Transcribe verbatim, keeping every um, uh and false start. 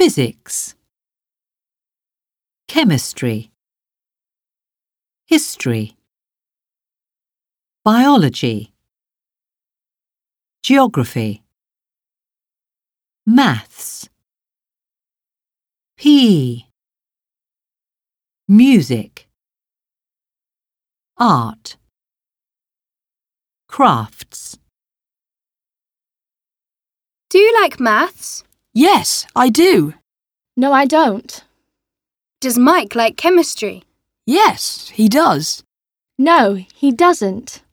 Physics, chemistry, history, biology, geography, maths, P E, music, art, crafts. Do you like maths? Yes, I do. No, I don't. Does Mike like chemistry? Yes, he does. No, he doesn't.